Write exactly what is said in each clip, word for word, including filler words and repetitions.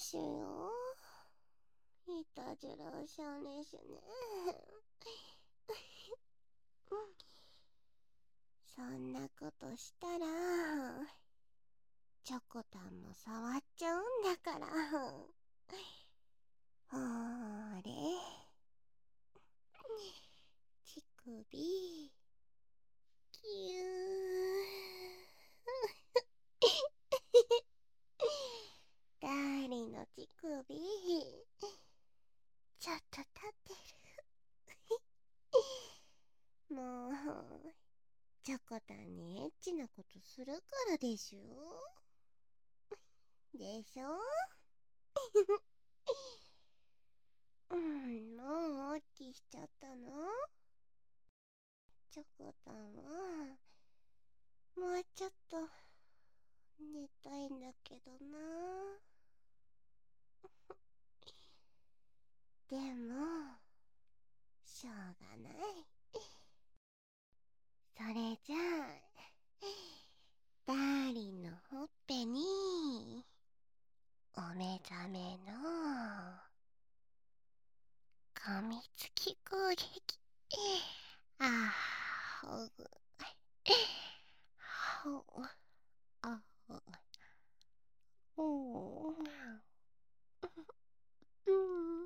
しよ。いたじらしゃねしね。そんなことしたらチョコタンも触っちゃうんだから。ほーれ、乳首キュー。ダーリンの乳首ちょっと立ってる。もうチョコタンにエッチなことするからでしょ。でしょ。うん、もうオッキーしちゃったの。チョコタンはもうちょっと寝たいんだけどな。でもしょうがない。それじゃあダーリンのほっぺにお目覚めの噛みつき攻撃。あーほぐほあほおーうん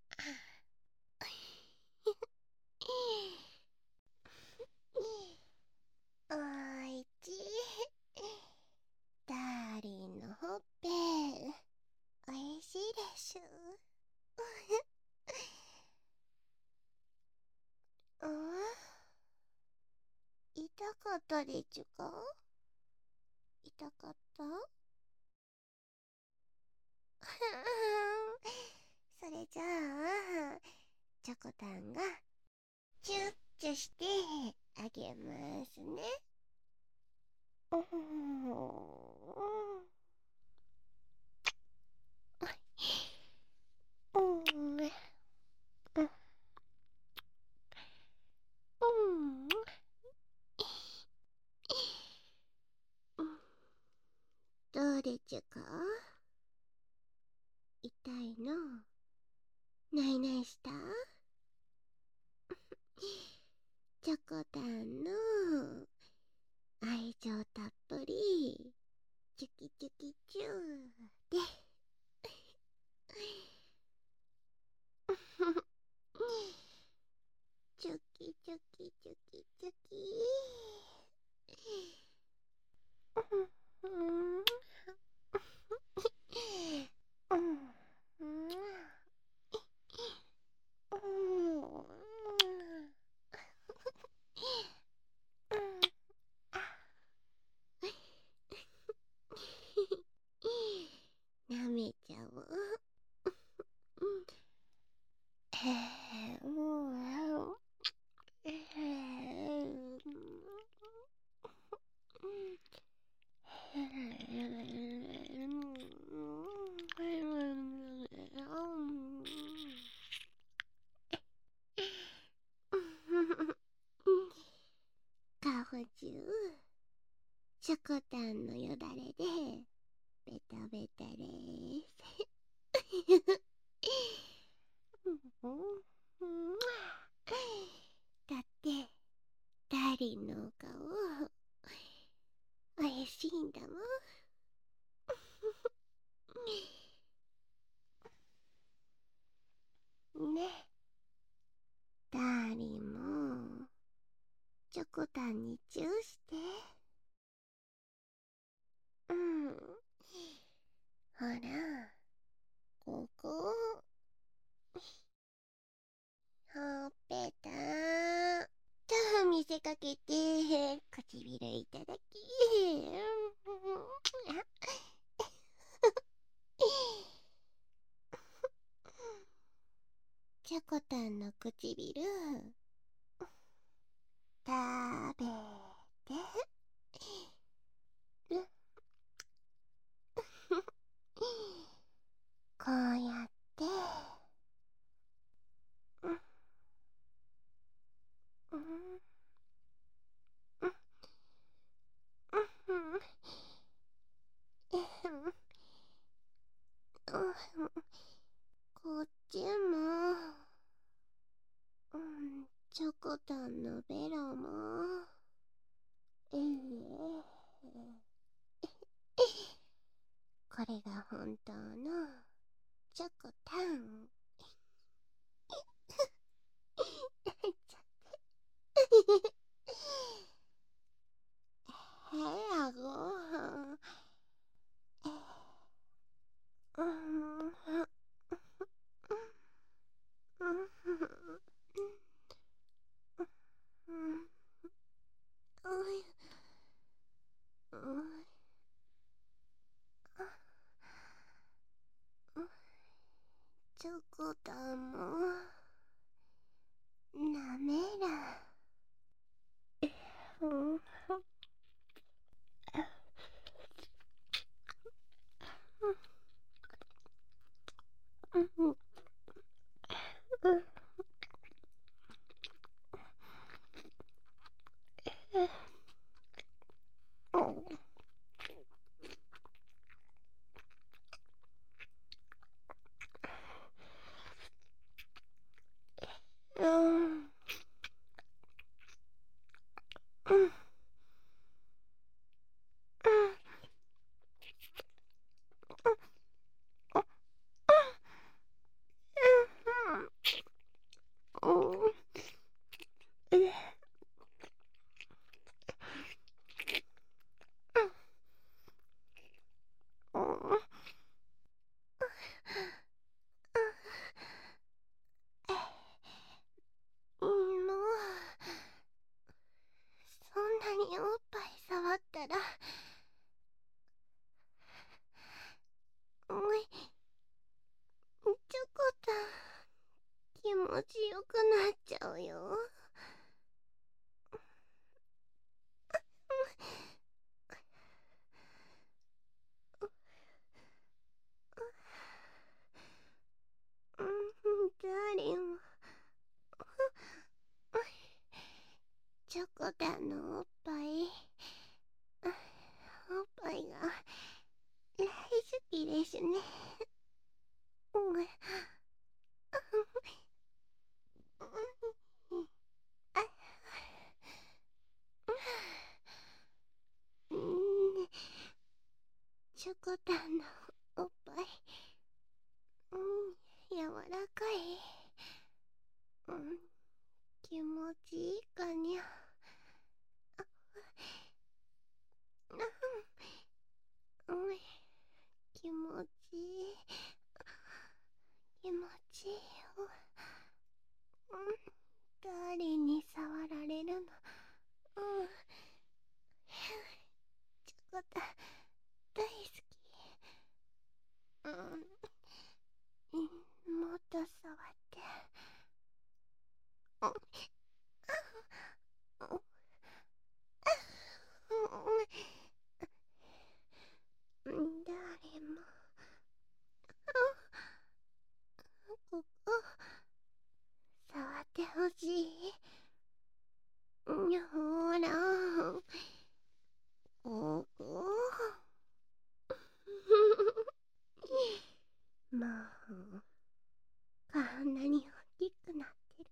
おいちダーリンのほっぺおいしいでしょ。うん、痛かったでちゅか。痛かった。それじゃあチョコタンがチュッチュしてあげますね。どうでちゅか。痛いのないないした。チョコタンの愛情たっぷりチュキチュキチューでチュキチュキチュキチュキうんなめちゃおう。カホチュウチョコタンのよだれでベタベタでーす。だってダーリンのお顔おいしいんだもんね。ダーリンもチョコタンにチューして。うん、ほらここほっぺたと見せかけて唇いただき。チョコタンの唇食べてる。こうやってうんうんうんうんうんこっちも、うん、チョコタンのベロも、ええこれが本当のチョコタン。へやごはん。うん。チョコタンもなめら。うんもうそんなにおっぱい触ったらおいチョコタン気持ちよくなっちゃうよ。うんダーリンチョコタンのおっぱいおっぱいが大好きですね。うんうんチョコタンのおっぱいうん柔らかいうん気持ちいいかにゃ。うん、気持ちいい気持ちいいよ。うん誰に触られるのうんチョコタン大好き。うんもっと触ってうんうん誰もここ触ってほしい。ほらここもうこんなに大きくなってる。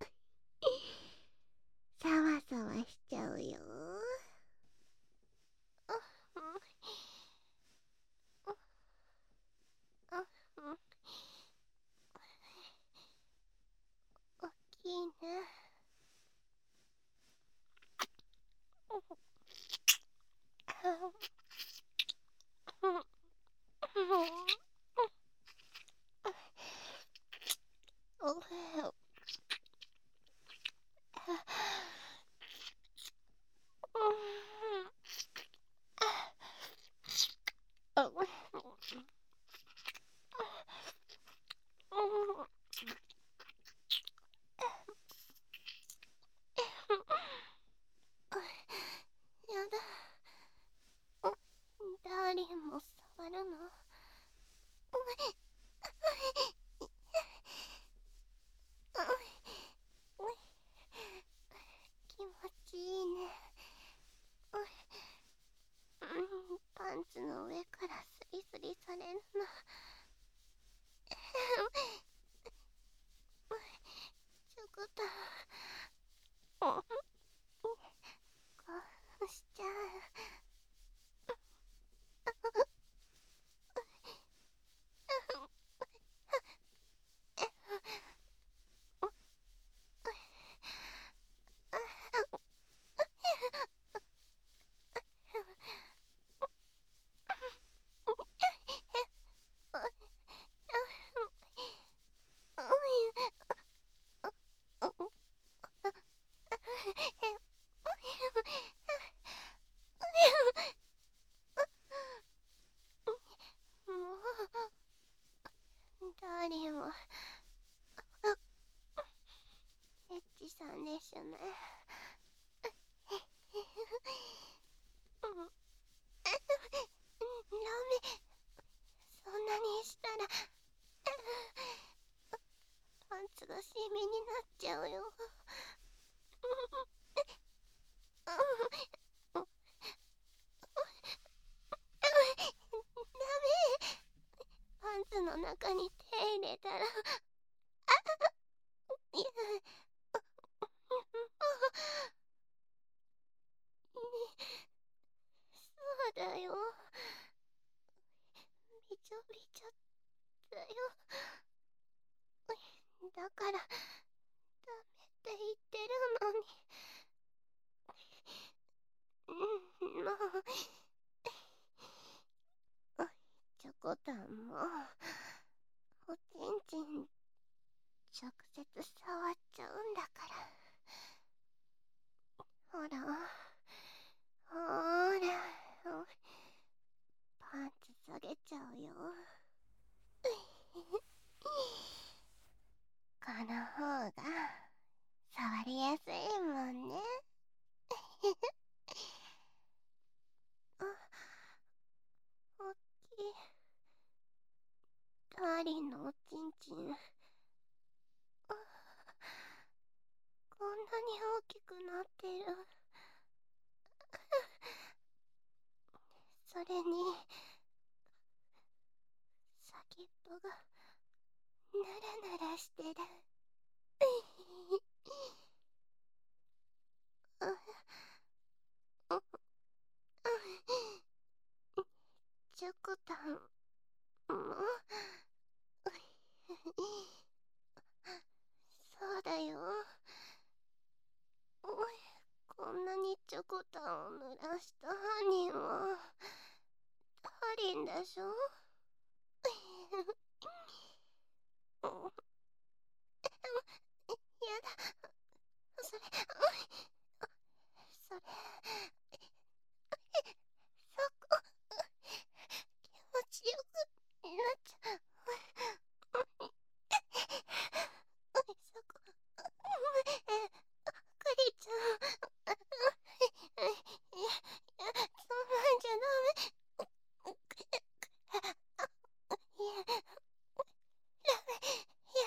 さわさわしちゃうよ。おっきいね。おはよう。やだ。ダーリンも触るの気持ちいいね。パンツの上からスリスリされるのエッチさんでしゅね。うん、ダメ。そんなにしたらパンツがシミになっちゃうよ。ダメ。パンツの中に手入れたら、いや、そうだよ。びちょびちょだよ。だからダメって言ってるのに。うん、もうチョコタンもおちんちん直接触っちゃうんだから。ほらほら、パンツ下げちゃうよ。この方が触りやすいもんね。あ、おっきい。ダーリンのおちんちん、あ、こんなに大きくなってる。それに先っぽがヌラヌラしてる。あ、あ、チョコタンもそうだよ。おい、こんなにチョコタンを濡らした犯人はダーリンでしょ。やだ、それ、それ、そこ、気持ちよくなっちゃう。そこ、え、クリちゃん、いや、いや、そんなんじゃダメ。いや、ダメ、や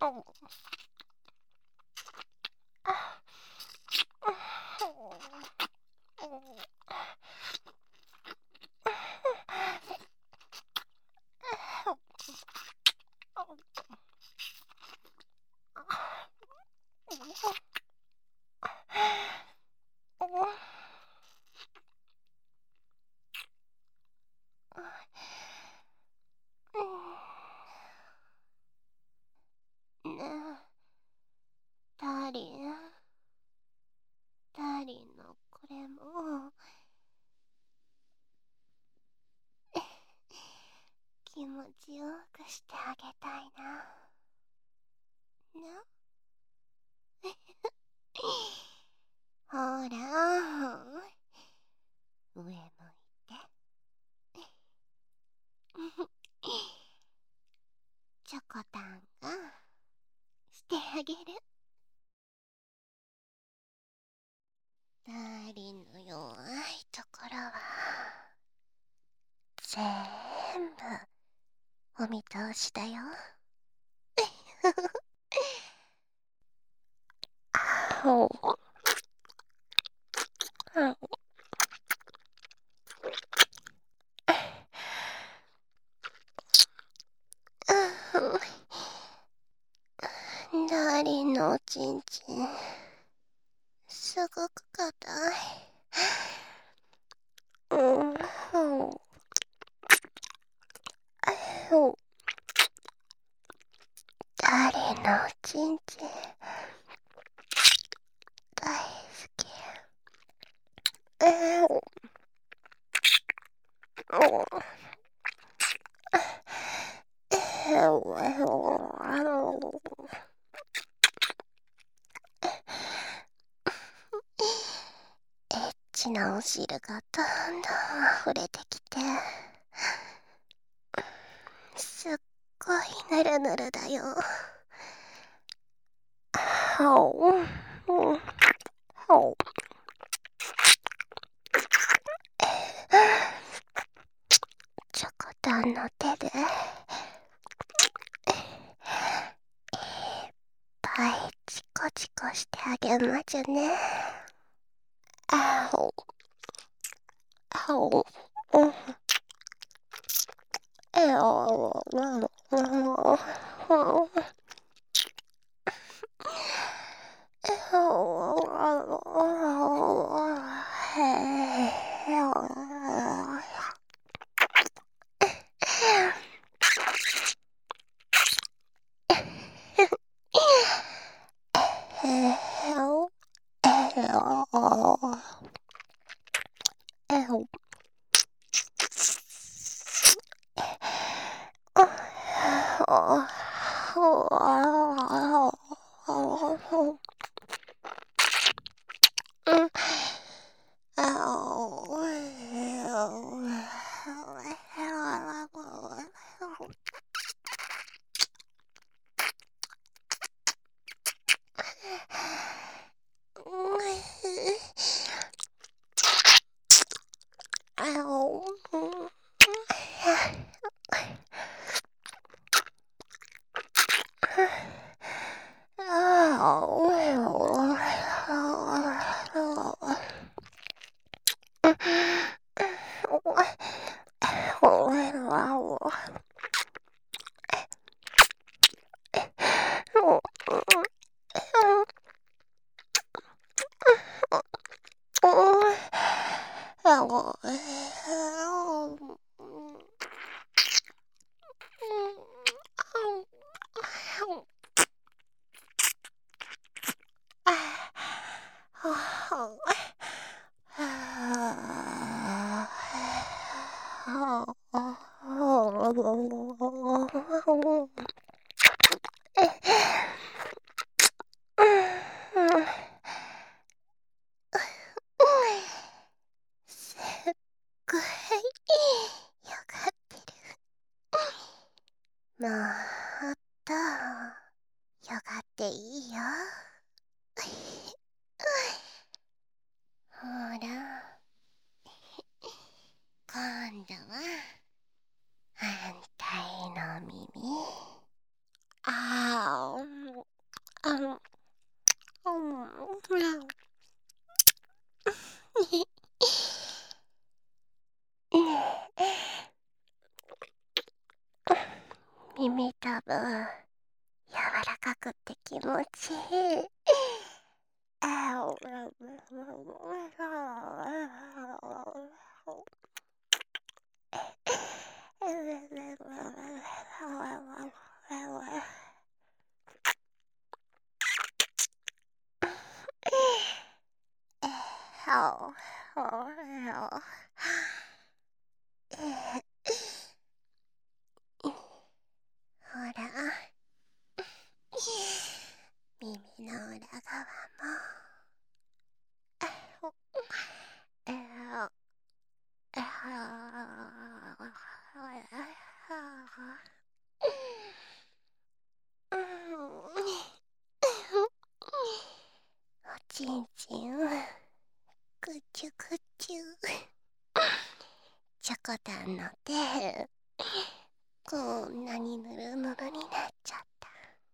ねえ、ダーリン。ダーリンのこれも気持ちよくしてあげたいな。なほら、上向いて。チョコタンがしてあげる。ダーリンの弱いところはぜーんぶお見通しだよ。ほう。ダーリンのおちんちんすごく硬い。うん、ほう。ほう。ダーリンのおちんちん大好き。えー、おえー、おエッチなお汁がどんどん溢れてきて、すっごいぬるぬるだよ。ほう、ほう。チョコタンの手でいっぱいチコチコしてあげまちゅね。あほほうんえおすっごいよかってる。もっとよがっていいよ。ほら、今度は反対の耳。あーあの、うん、耳たぶん柔らかくって気持ちいい。あおほら、耳の裏側もえーえおちんちんぐちゅぐちゅ。チョコタンの手こんなにぬるぬるになっちゃった。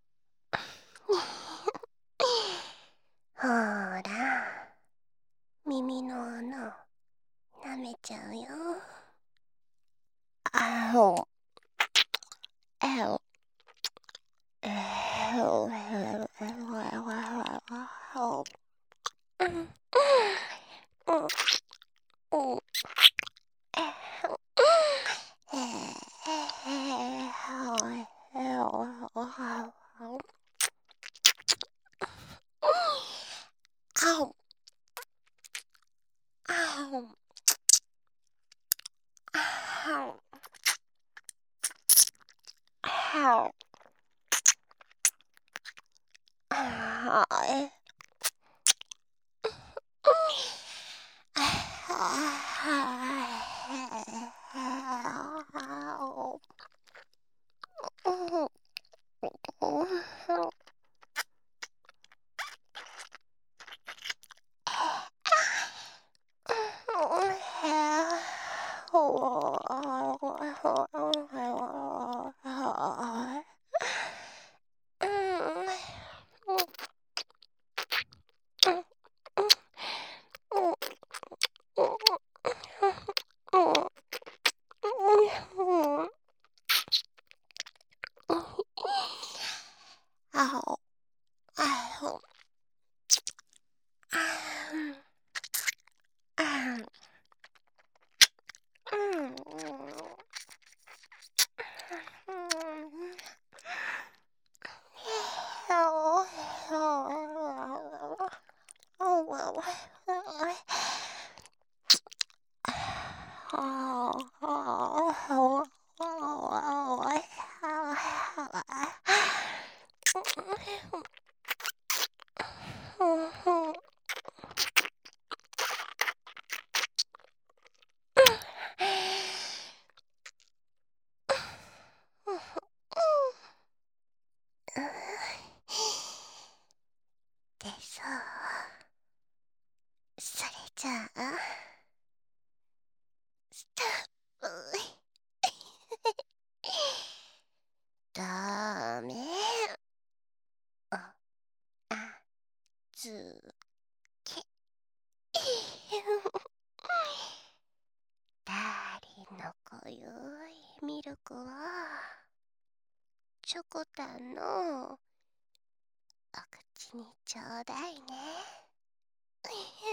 ほーら、耳の穴舐めちゃうよ。あおあおあおうんうんうんでさ、それじゃあスタートダメおあずけダーリンのこゆいミルクはチョコタンのお口にちょうだいね。